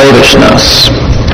goatishness.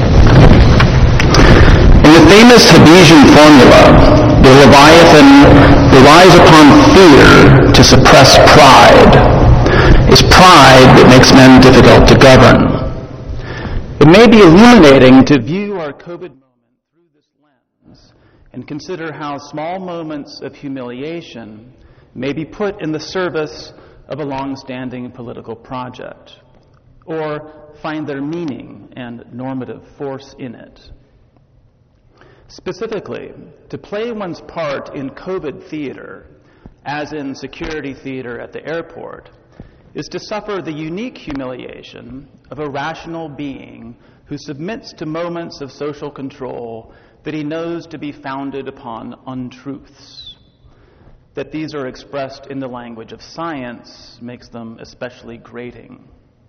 In the famous Hobbesian formula, the Leviathan relies upon fear to suppress pride. It's pride that makes men difficult to govern. It may be illuminating to view our COVID moment through this lens and consider how small moments of humiliation may be put in the service of a long-standing political project, or find their meaning and normative force in it. Specifically, to play one's part in COVID theater, as in security theater at the airport, is to suffer the unique humiliation of a rational being who submits to moments of social control that he knows to be founded upon untruths. That these are expressed in the language of science makes them especially grating.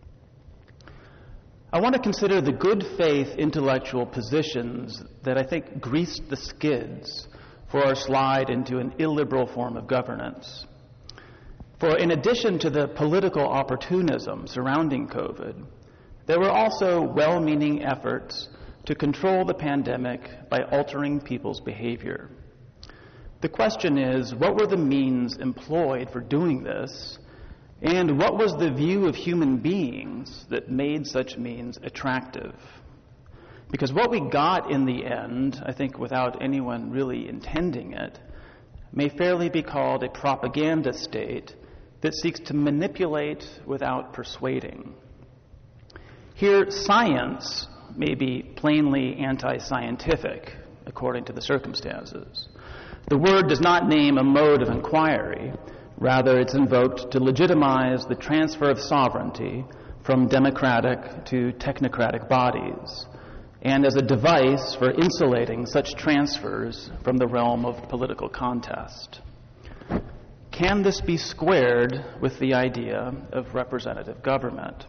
I want to consider the good faith intellectual positions that I think greased the skids for our slide into an illiberal form of governance. For in addition to the political opportunism surrounding COVID, there were also well-meaning efforts to control the pandemic by altering people's behavior. The question is, what were the means employed for doing this, and what was the view of human beings that made such means attractive? Because what we got in the end, I think without anyone really intending it, may fairly be called a propaganda state that seeks to manipulate without persuading. Here, science may be plainly anti-scientific, according to the circumstances. The word does not name a mode of inquiry. Rather, it's invoked to legitimize the transfer of sovereignty from democratic to technocratic bodies, and as a device for insulating such transfers from the realm of political contest. Can this be squared with the idea of representative government?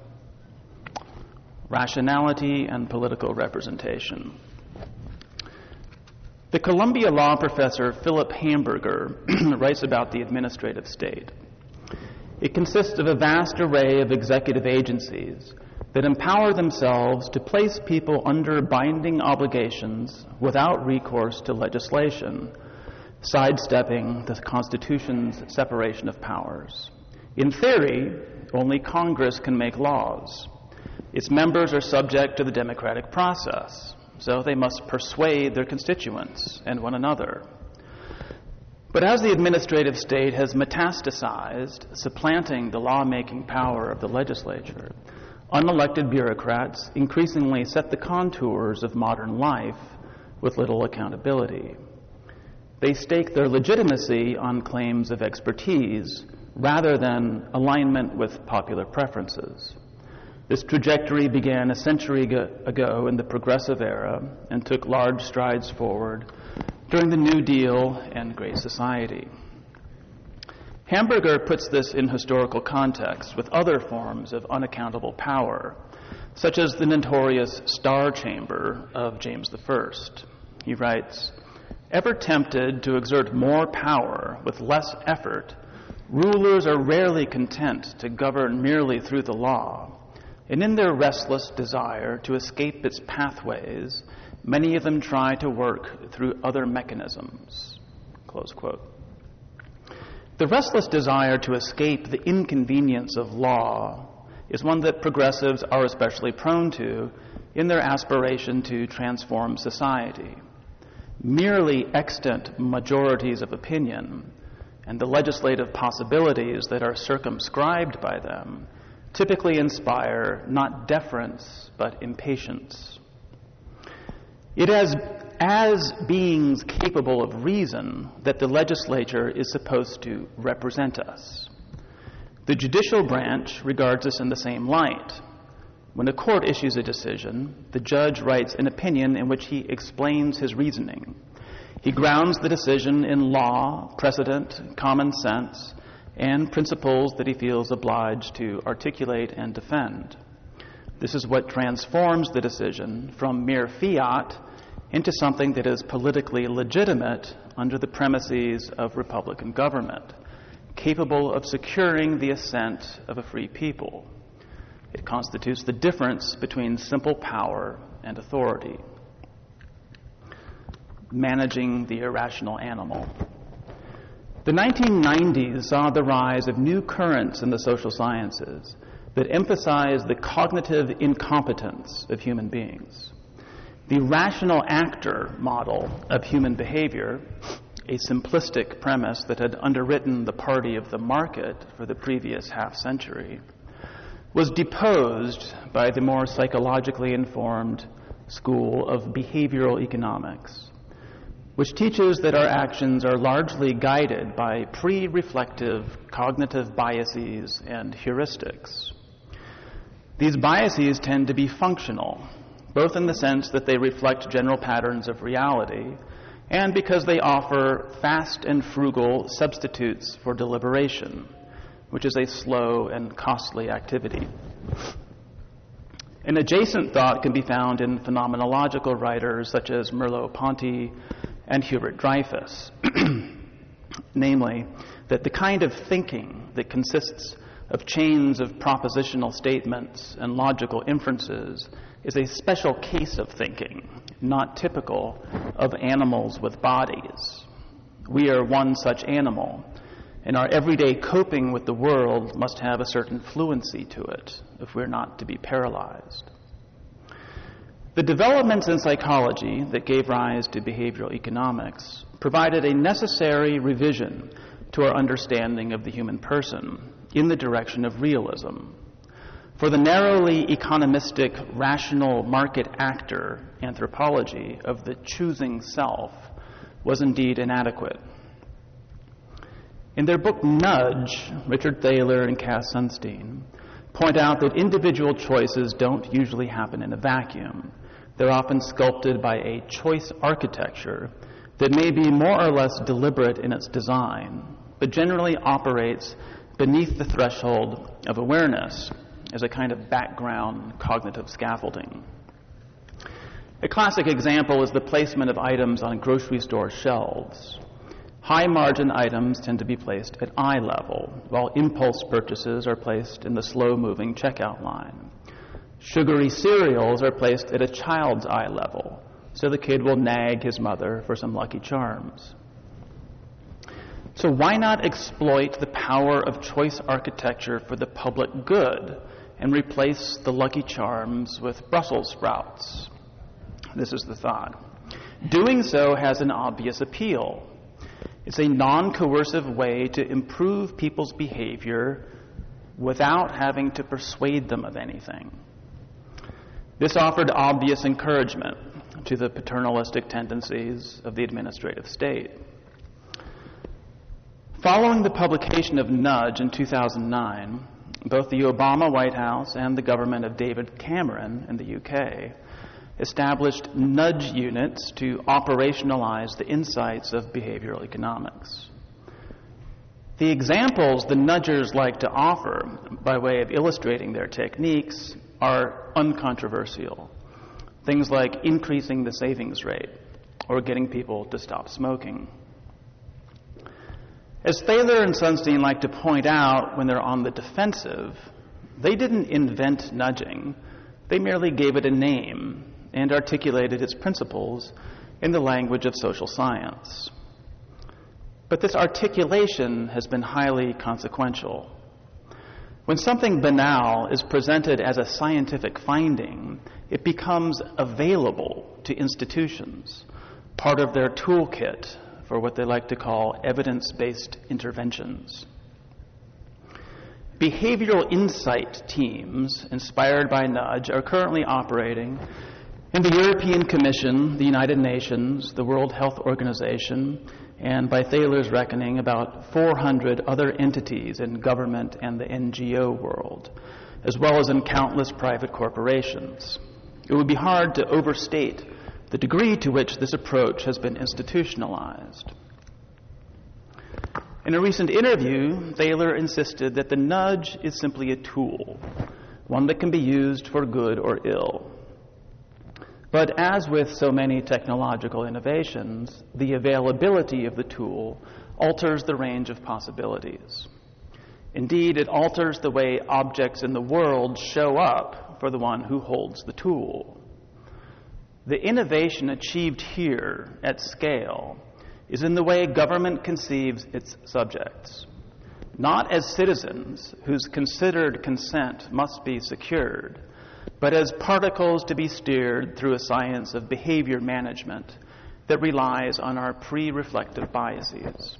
Rationality and political representation. The Columbia law professor Philip Hamburger writes about the administrative state. It consists of a vast array of executive agencies that empower themselves to place people under binding obligations without recourse to legislation, sidestepping the Constitution's separation of powers. In theory, only Congress can make laws. Its members are subject to the democratic process, so they must persuade their constituents and one another. But as the administrative state has metastasized, supplanting the lawmaking power of the legislature, unelected bureaucrats increasingly set the contours of modern life with little accountability. They stake their legitimacy on claims of expertise rather than alignment with popular preferences. This trajectory began a century ago in the progressive era and took large strides forward during the New Deal and Great Society. Hamburger puts this in historical context with other forms of unaccountable power, such as the notorious Star Chamber of James I. He writes, "Ever tempted to exert more power with less effort, rulers are rarely content to govern merely through the law, and in their restless desire to escape its pathways, many of them try to work through other mechanisms." Close quote. The restless desire to escape the inconvenience of law is one that progressives are especially prone to in their aspiration to transform society. Merely extant majorities of opinion and the legislative possibilities that are circumscribed by them typically inspire not deference but impatience. It is as beings capable of reason that the legislature is supposed to represent us. The judicial branch regards us in the same light. When a court issues a decision, the judge writes an opinion in which he explains his reasoning. He grounds the decision in law, precedent, common sense, and principles that he feels obliged to articulate and defend. This is what transforms the decision from mere fiat into something that is politically legitimate under the premises of Republican government, capable of securing the assent of a free people. It constitutes the difference between simple power and authority. Managing the irrational animal. The 1990s saw the rise of new currents in the social sciences that emphasize the cognitive incompetence of human beings. The rational actor model of human behavior, a simplistic premise that had underwritten the party of the market for the previous half-century, was deposed by the more psychologically informed school of behavioral economics, which teaches that our actions are largely guided by pre-reflective cognitive biases and heuristics. These biases tend to be functional, both in the sense that they reflect general patterns of reality and because they offer fast and frugal substitutes for deliberation, which is a slow and costly activity. An adjacent thought can be found in phenomenological writers such as Merleau-Ponty and Hubert Dreyfus, namely, that the kind of thinking that consists of chains of propositional statements and logical inferences is a special case of thinking, not typical of animals with bodies. We are one such animal, and our everyday coping with the world must have a certain fluency to it if we're not to be paralyzed. The developments in psychology that gave rise to behavioral economics provided a necessary revision to our understanding of the human person in the direction of realism. For the narrowly economistic, rational market actor anthropology of the choosing self was indeed inadequate. In their book Nudge, Richard Thaler and Cass Sunstein point out that individual choices don't usually happen in a vacuum. They're often sculpted by a choice architecture that may be more or less deliberate in its design, but generally operates beneath the threshold of awareness as a kind of background cognitive scaffolding. A classic example is the placement of items on grocery store shelves. High-margin items tend to be placed at eye level, while impulse purchases are placed in the slow-moving checkout line. Sugary cereals are placed at a child's eye level, so the kid will nag his mother for some Lucky Charms. So why not exploit the power of choice architecture for the public good and replace the Lucky Charms with Brussels sprouts? This is the thought. Doing so has an obvious appeal. It's a non-coercive way to improve people's behavior without having to persuade them of anything. This offered obvious encouragement to the paternalistic tendencies of the administrative state. Following the publication of Nudge in 2009, both the Obama White House and the government of David Cameron in the UK established nudge units to operationalize the insights of behavioral economics. The examples the nudgers like to offer by way of illustrating their techniques are uncontroversial. Things like increasing the savings rate or getting people to stop smoking. As Thaler and Sunstein like to point out when they're on the defensive, they didn't invent nudging. They merely gave it a name and articulated its principles in the language of social science. But this articulation has been highly consequential. When something banal is presented as a scientific finding, it becomes available to institutions, part of their toolkit for what they like to call evidence-based interventions. Behavioral insight teams inspired by Nudge are currently operating in the European Commission, the United Nations, the World Health Organization, and by Thaler's reckoning, about 400 other entities in government and the NGO world, as well as in countless private corporations. It would be hard to overstate the degree to which this approach has been institutionalized. In a recent interview, Thaler insisted that the nudge is simply a tool, one that can be used for good or ill. But as with so many technological innovations, the availability of the tool alters the range of possibilities. Indeed, it alters the way objects in the world show up for the one who holds the tool. The innovation achieved here at scale is in the way government conceives its subjects, not as citizens whose considered consent must be secured, but as particles to be steered through a science of behavior management that relies on our pre-reflective biases.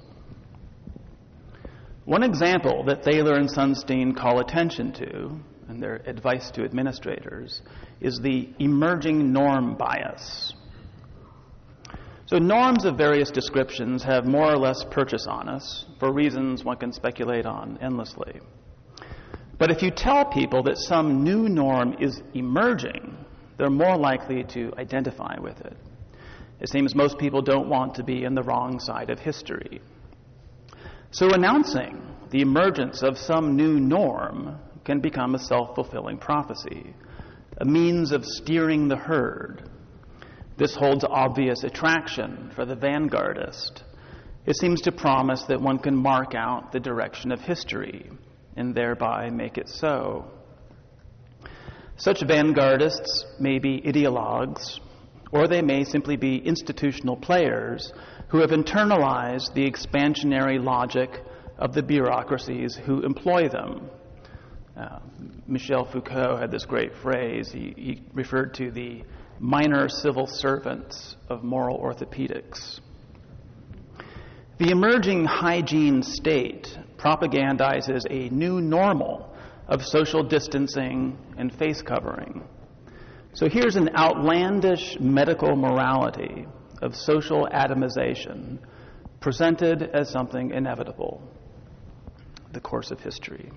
One example that Thaler and Sunstein call attention to in their advice to administrators is the emerging norm bias. So norms of various descriptions have more or less purchase on us for reasons one can speculate on endlessly. But if you tell people that some new norm is emerging, they're more likely to identify with it. It seems most people don't want to be in the wrong side of history. So announcing the emergence of some new norm can become a self-fulfilling prophecy, a means of steering the herd. This holds obvious attraction for the vanguardist. It seems to promise that one can mark out the direction of history and thereby make it so. Such vanguardists may be ideologues, or they may simply be institutional players who have internalized the expansionary logic of the bureaucracies who employ them. Michel Foucault had this great phrase. He referred to the minor civil servants of moral orthopedics. The emerging hygiene state propagandizes a new normal of social distancing and face covering. So here's an outlandish medical morality of social atomization presented as something inevitable, the course of history.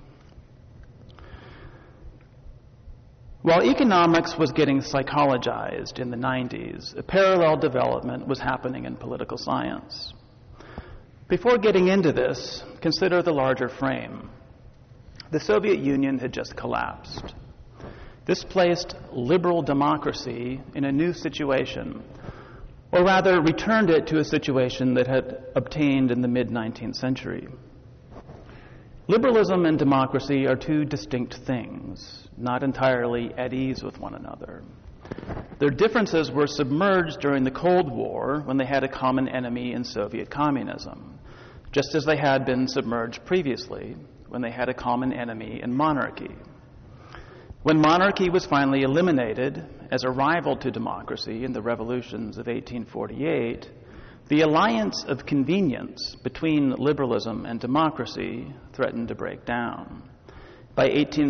While economics was getting psychologized in the 90s, a parallel development was happening in political science. Before getting into this, consider the larger frame. The Soviet Union had just collapsed. This placed liberal democracy in a new situation, or rather returned it to a situation that had obtained in the mid-19th century. Liberalism and democracy are two distinct things, not entirely at ease with one another. Their differences were submerged during the Cold War when they had a common enemy in Soviet communism, just as they had been submerged previously when they had a common enemy in monarchy. When monarchy was finally eliminated as a rival to democracy in the revolutions of 1848, the alliance of convenience between liberalism and democracy threatened to break down. By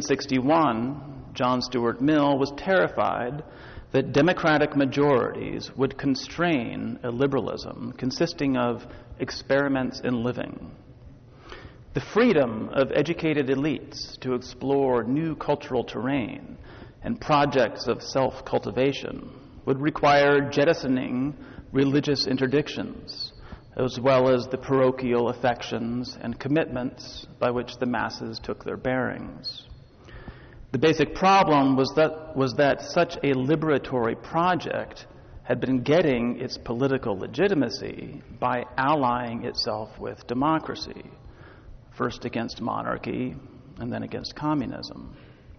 1861, John Stuart Mill was terrified that democratic majorities would constrain a liberalism consisting of experiments in living. The freedom of educated elites to explore new cultural terrain and projects of self-cultivation would require jettisoning religious interdictions, as well as the parochial affections and commitments by which the masses took their bearings. The basic problem was that such a liberatory project had been getting its political legitimacy by allying itself with democracy, first against monarchy and then against communism.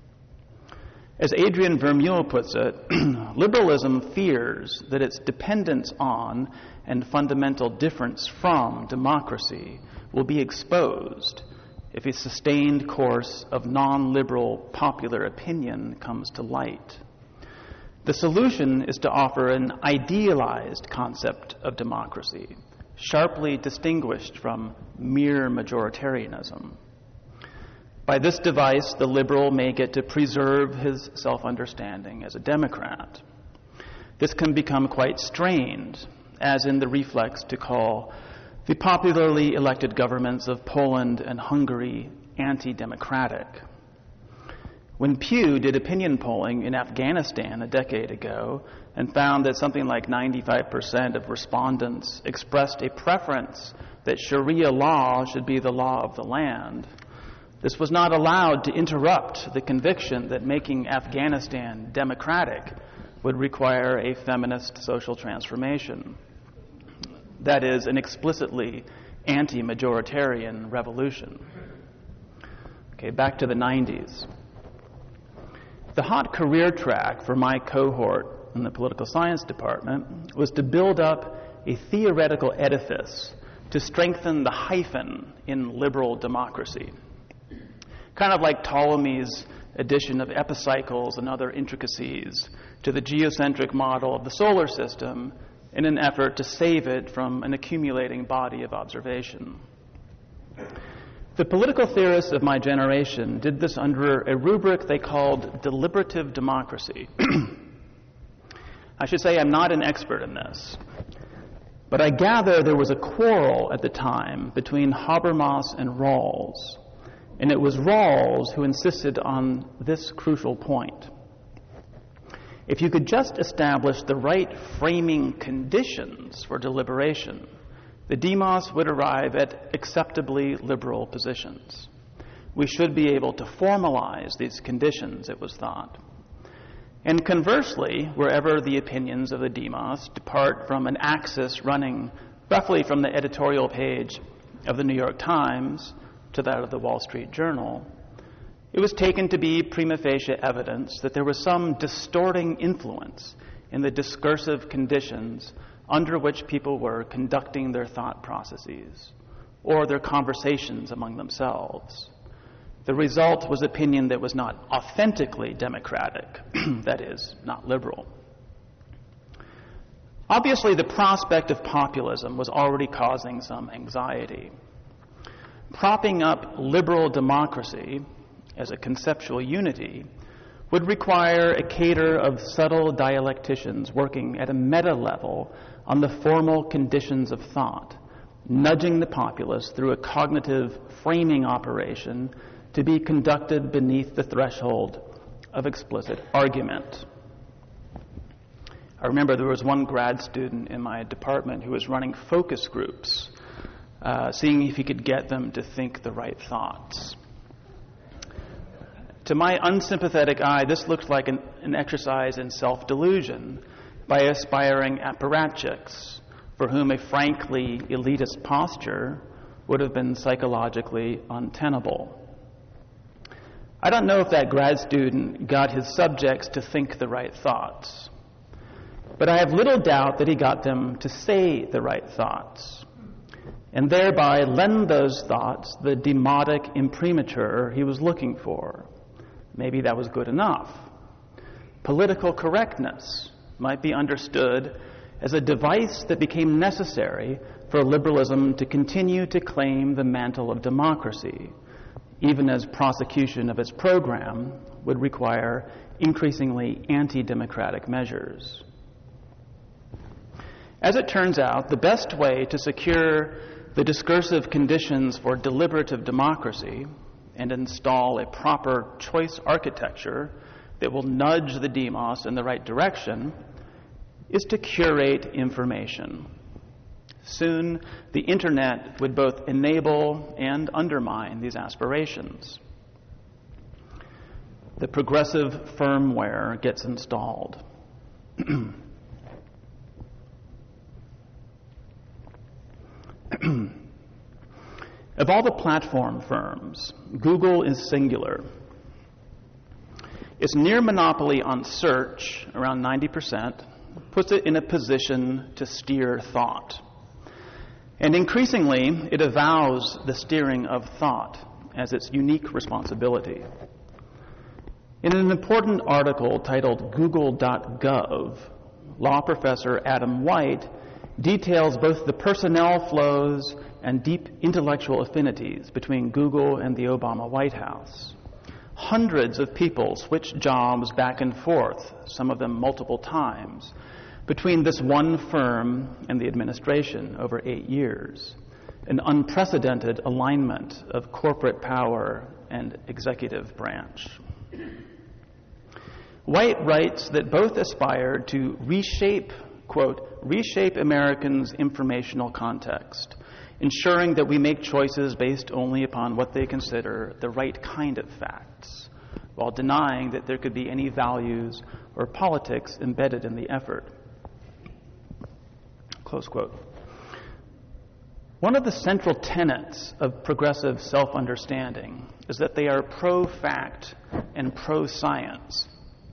As Adrian Vermeule puts it, liberalism fears that its dependence on and fundamental difference from democracy will be exposed if a sustained course of non-liberal popular opinion comes to light. The solution is to offer an idealized concept of democracy, sharply distinguished from mere majoritarianism. By this device, the liberal may get to preserve his self-understanding as a democrat. This can become quite strained, as in the reflex to call the popularly elected governments of Poland and Hungary anti-democratic. When Pew did opinion polling in Afghanistan a decade ago and found that something like 95% of respondents expressed a preference that Sharia law should be the law of the land, this was not allowed to interrupt the conviction that making Afghanistan democratic would require a feminist social transformation. That is, an explicitly anti-majoritarian revolution. Okay, back to the 90s. The hot career track for my cohort in the political science department was to build up a theoretical edifice to strengthen the hyphen in liberal democracy. Kind of like Ptolemy's addition of epicycles and other intricacies to the geocentric model of the solar system in an effort to save it from an accumulating body of observation. The political theorists of my generation did this under a rubric they called deliberative democracy. I should say I'm not an expert in this, but I gather there was a quarrel at the time between Habermas and Rawls, and it was Rawls who insisted on this crucial point. If you could just establish the right framing conditions for deliberation, the demos would arrive at acceptably liberal positions. We should be able to formalize these conditions, it was thought. And conversely, wherever the opinions of the demos depart from an axis running roughly from the editorial page of the New York Times to that of the Wall Street Journal, it was taken to be prima facie evidence that there was some distorting influence in the discursive conditions under which people were conducting their thought processes or their conversations among themselves. The result was opinion that was not authentically democratic, that is, not liberal. Obviously, the prospect of populism was already causing some anxiety. Propping up liberal democracy as a conceptual unity would require a cadre of subtle dialecticians working at a meta level on the formal conditions of thought, nudging the populace through a cognitive framing operation to be conducted beneath the threshold of explicit argument. I remember there was one grad student in my department who was running focus groups, seeing if he could get them to think the right thoughts. To my unsympathetic eye, this looked like an exercise in self-delusion by aspiring apparatchiks for whom a frankly elitist posture would have been psychologically untenable. I don't know if that grad student got his subjects to think the right thoughts, but I have little doubt that he got them to say the right thoughts, and thereby lend those thoughts the demotic imprimatur he was looking for. Maybe that was good enough. Political correctness might be understood as a device that became necessary for liberalism to continue to claim the mantle of democracy, even as prosecution of its program would require increasingly anti-democratic measures. As it turns out, the best way to secure the discursive conditions for deliberative democracy and install a proper choice architecture that will nudge the demos in the right direction is to curate information. Soon, the internet would both enable and undermine these aspirations. The progressive firmware gets installed. Of all the platform firms, Google is singular. Its near monopoly on search, around 90%, puts it in a position to steer thought. And increasingly, it avows the steering of thought as its unique responsibility. In an important article titled Google.gov, law professor Adam White details both the personnel flows and deep intellectual affinities between Google and the Obama White House. Hundreds of people switched jobs back and forth, some of them multiple times, between this one firm and the administration over 8 years, an unprecedented alignment of corporate power and executive branch. White writes that both aspired to reshape, quote, reshape Americans' informational context, ensuring that we make choices based only upon what they consider the right kind of facts, while denying that there could be any values or politics embedded in the effort. Close quote. One of the central tenets of progressive self-understanding is that they are pro-fact and pro-science,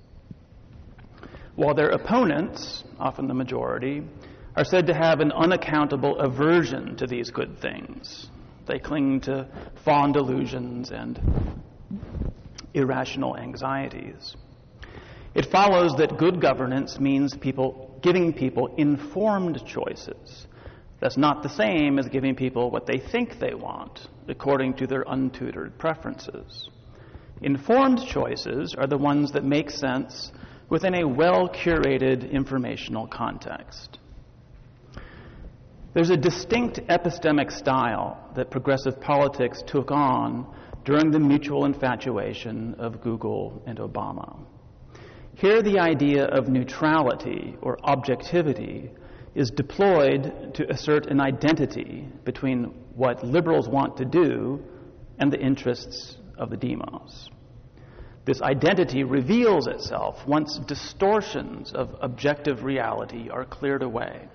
while their opponents, often the majority, are said to have an unaccountable aversion to these good things. They cling to fond delusions and irrational anxieties. It follows that good governance means giving people informed choices. That's not the same as giving people what they think they want, according to their untutored preferences. Informed choices are the ones that make sense within a well-curated informational context. There's a distinct epistemic style that progressive politics took on during the mutual infatuation of Google and Obama. Here, the idea of neutrality or objectivity is deployed to assert an identity between what liberals want to do and the interests of the demos. This identity reveals itself once distortions of objective reality are cleared away.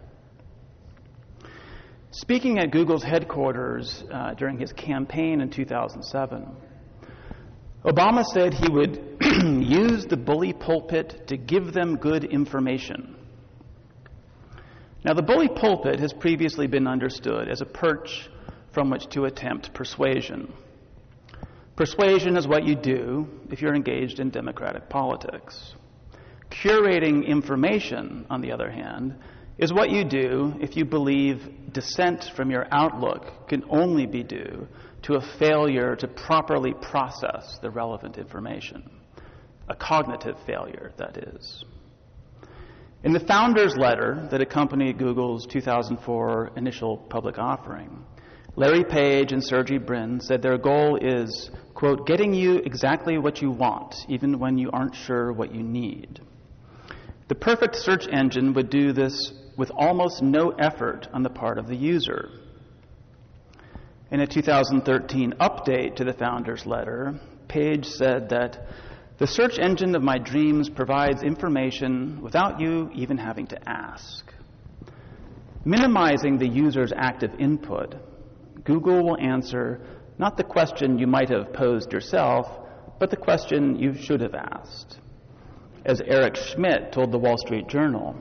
Speaking at Google's headquarters during his campaign in 2007, Obama said he would use the bully pulpit to give them good information. Now, the bully pulpit has previously been understood as a perch from which to attempt persuasion. Persuasion is what you do if you're engaged in democratic politics. Curating information, on the other hand, is what you do if you believe dissent from your outlook can only be due to a failure to properly process the relevant information. A cognitive failure, that is. In the founder's letter that accompanied Google's 2004 initial public offering, Larry Page and Sergey Brin said their goal is, quote, getting you exactly what you want, even when you aren't sure what you need. The perfect search engine would do this with almost no effort on the part of the user. In a 2013 update to the founder's letter, Page said that the search engine of my dreams provides information without you even having to ask. Minimizing the user's active input, Google will answer not the question you might have posed yourself, but the question you should have asked. As Eric Schmidt told the Wall Street Journal,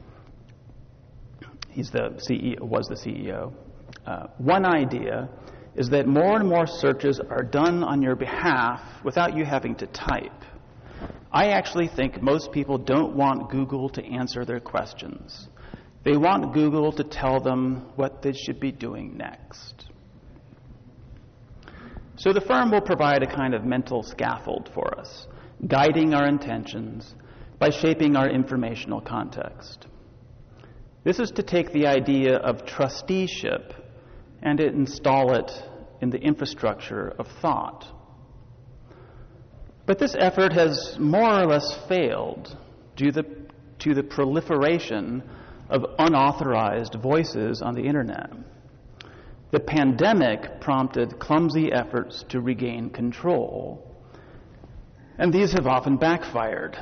was the CEO, one idea is that more and more searches are done on your behalf without you having to type. I actually think most people don't want Google to answer their questions. They want Google to tell them what they should be doing next. So the firm will provide a kind of mental scaffold for us, guiding our intentions by shaping our informational context. This is to take the idea of trusteeship and install it in the infrastructure of thought. But this effort has more or less failed due to the proliferation of unauthorized voices on the internet. The pandemic prompted clumsy efforts to regain control, and these have often backfired.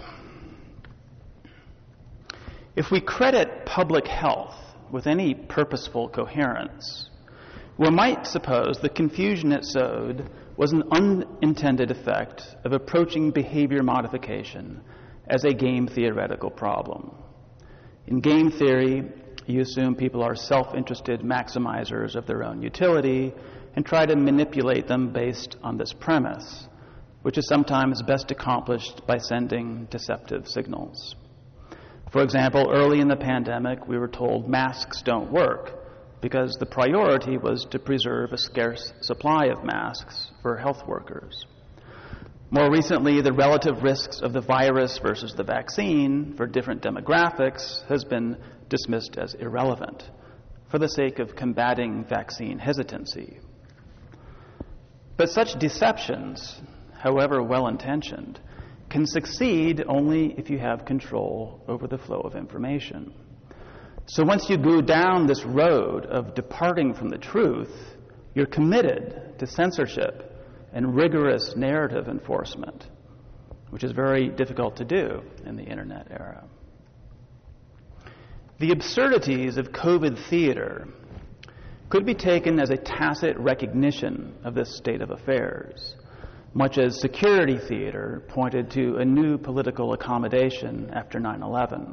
If we credit public health with any purposeful coherence, we might suppose the confusion it sowed was an unintended effect of approaching behavior modification as a game theoretical problem. In game theory, you assume people are self-interested maximizers of their own utility and try to manipulate them based on this premise, which is sometimes best accomplished by sending deceptive signals. For example, early in the pandemic, we were told masks don't work because the priority was to preserve a scarce supply of masks for health workers. More recently, the relative risks of the virus versus the vaccine for different demographics has been dismissed as irrelevant for the sake of combating vaccine hesitancy. But such deceptions, however well-intentioned, can succeed only if you have control over the flow of information. So once you go down this road of departing from the truth, you're committed to censorship and rigorous narrative enforcement, which is very difficult to do in the internet era. The absurdities of COVID theater could be taken as a tacit recognition of this state of affairs, much as security theater pointed to a new political accommodation after 9/11.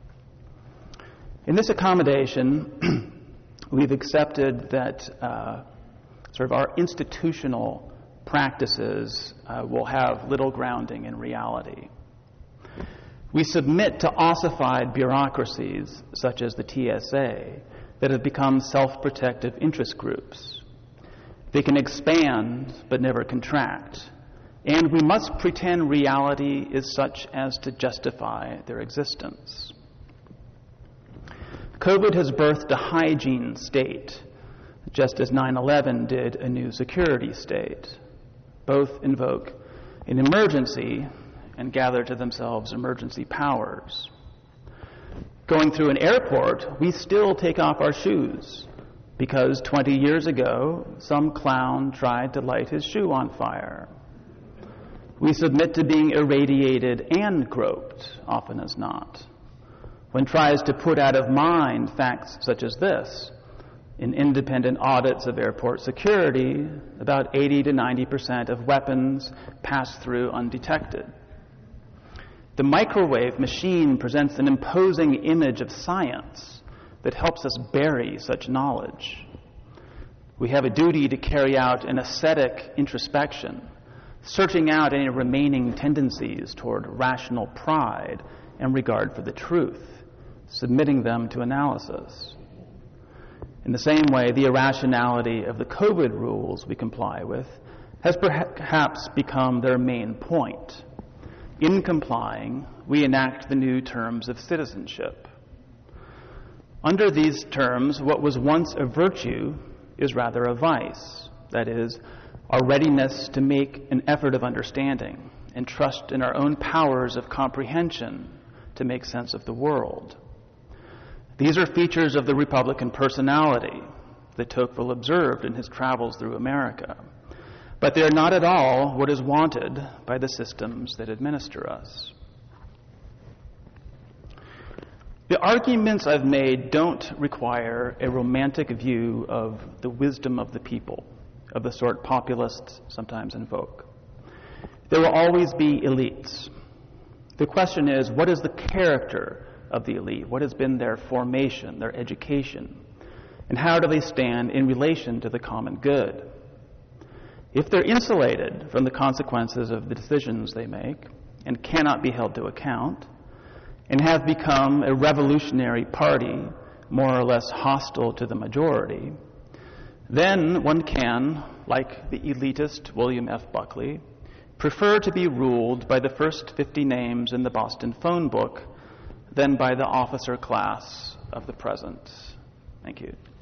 In this accommodation, we've accepted that sort of our institutional practices will have little grounding in reality. We submit to ossified bureaucracies, such as the TSA, that have become self-protective interest groups. They can expand but never contract, and we must pretend reality is such as to justify their existence. COVID has birthed a hygiene state, just as 9/11 did a new security state. Both invoke an emergency and gather to themselves emergency powers. Going through an airport, we still take off our shoes because 20 years ago, some clown tried to light his shoe on fire. We submit to being irradiated and groped, often as not. One tries to put out of mind facts such as this. In independent audits of airport security, about 80 to 90% of weapons pass through undetected. The microwave machine presents an imposing image of science that helps us bury such knowledge. We have a duty to carry out an ascetic introspection, searching out any remaining tendencies toward rational pride and regard for the truth, submitting them to analysis. In the same way, the irrationality of the COVID rules we comply with has perhaps become their main point. In complying, we enact the new terms of citizenship. Under these terms, what was once a virtue is rather a vice. That is, our readiness to make an effort of understanding and trust in our own powers of comprehension to make sense of the world. These are features of the Republican personality that Tocqueville observed in his travels through America. But they are not at all what is wanted by the systems that administer us. The arguments I've made don't require a romantic view of the wisdom of the people, of the sort populists sometimes invoke. There will always be elites. The question is, what is the character of the elite? What has been their formation, their education? And how do they stand in relation to the common good? If they're insulated from the consequences of the decisions they make and cannot be held to account, and have become a revolutionary party more or less hostile to the majority, then one can, like the elitist William F. Buckley, prefer to be ruled by the first 50 names in the Boston phone book than by the officer class of the present. Thank you.